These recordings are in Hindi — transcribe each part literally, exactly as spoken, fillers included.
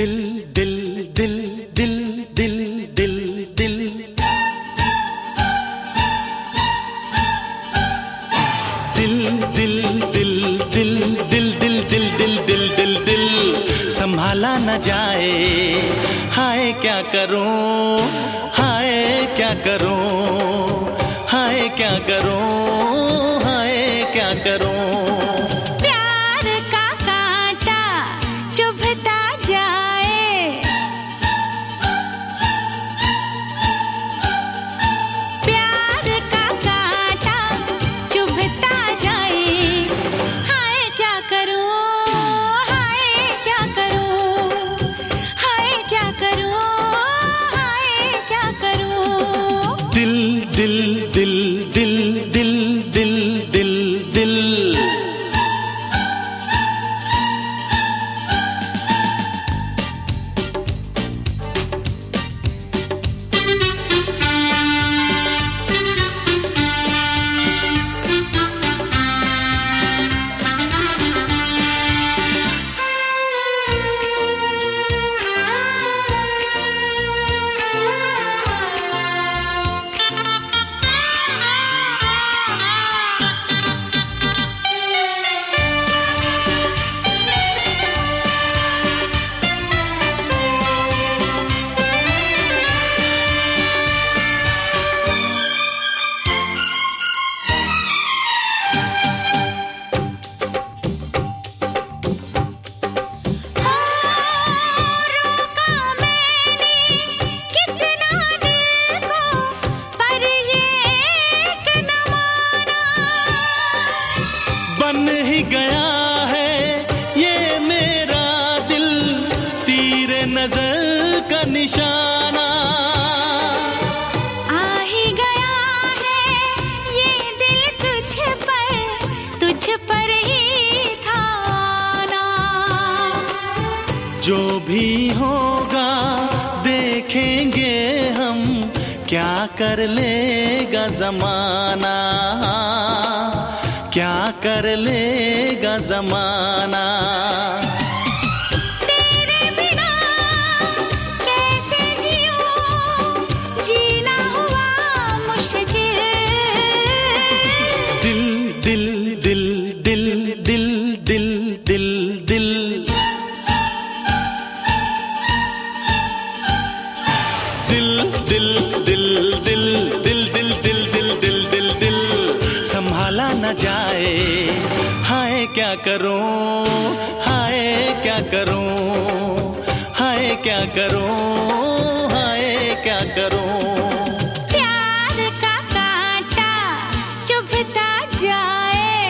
दिल दिल दिल दिल दिल दिल दिल दिल दिल दिल दिल दिल दिल दिल दिल दिल दिल दिल संभाला न जाए। हाय क्या करूं, हाय क्या करूं, हाय क्या करूं, हाय क्या करूं। प्यार का कांटा चुभता जाए, प्यार का कांटा चुभता जाए। हाय क्या करूं, हाय क्या करूं, हाय क्या करूं, हाय क्या करूं। दिल दिल दिल दिल दिल दिल दिल दिल बन ही गया है ये मेरा दिल, तीरे नजर का निशाना। आ ही गया है ये दिल तुझ पर, तुझ पर ही था आना। जो भी होगा देखेंगे हम, क्या कर लेगा जमाना, क्या कर लेगा जमाना। तेरे बिना कैसे जियूं, जीना हुआ मुश्किल। दिल दिल दिल दिल दिल दिल दिल दिल दिल दिल दिल दिल दिल दिल दिल दिल दिल दिल दिल संभाला न जाए। हाय क्या करूं, हाय क्या करूं, हाय क्या करूं, हाय क्या करूं। प्यार का कांटा चुभता जाए,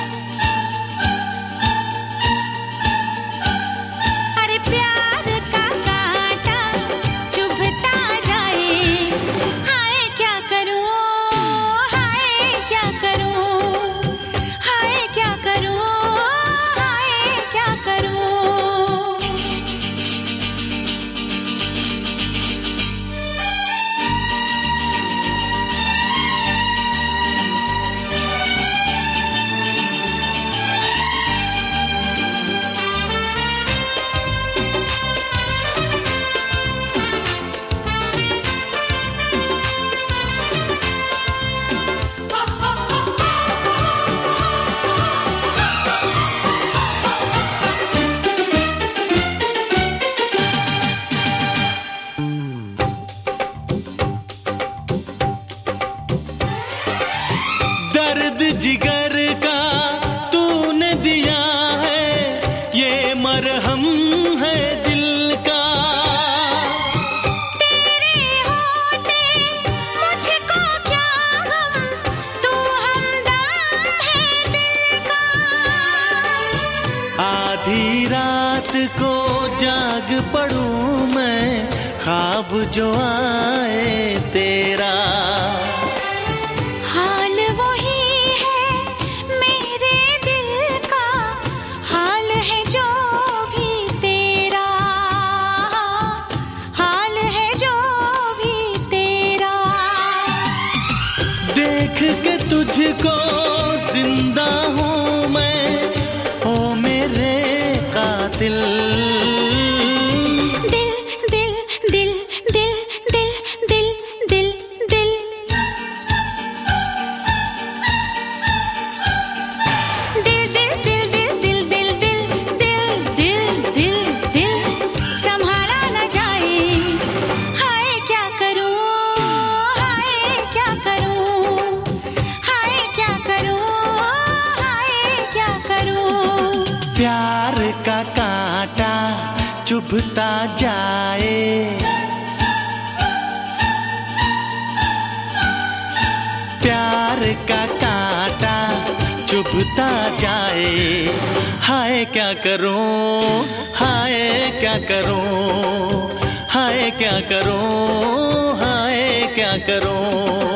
अरे प्यार का कांटा चुभता जाए। हाय क्या करूं, हाय क्या करूं, हाय क्या करूं, हाय क्या करूं। दर्द जिगर का तूने दिया है, ये मरहम है दिल का। तेरे होते मुझको क्या गम, तू हमदम है दिल का। आधी रात को जाग पड़ूं मैं, ख्वाब जो आए तेरा। हाल वही है मेरे दिल का, हाल है जो भी तेरा, हाल है जो भी तेरा। देख के तुझको जिंदा हूँ मैं, ओ मेरे कातिल। चुभता जाए। प्यार का कांटा चुभता जाए। हाय क्या करूं, हाय क्या करूं, हाय क्या करूं, हाय क्या करूं।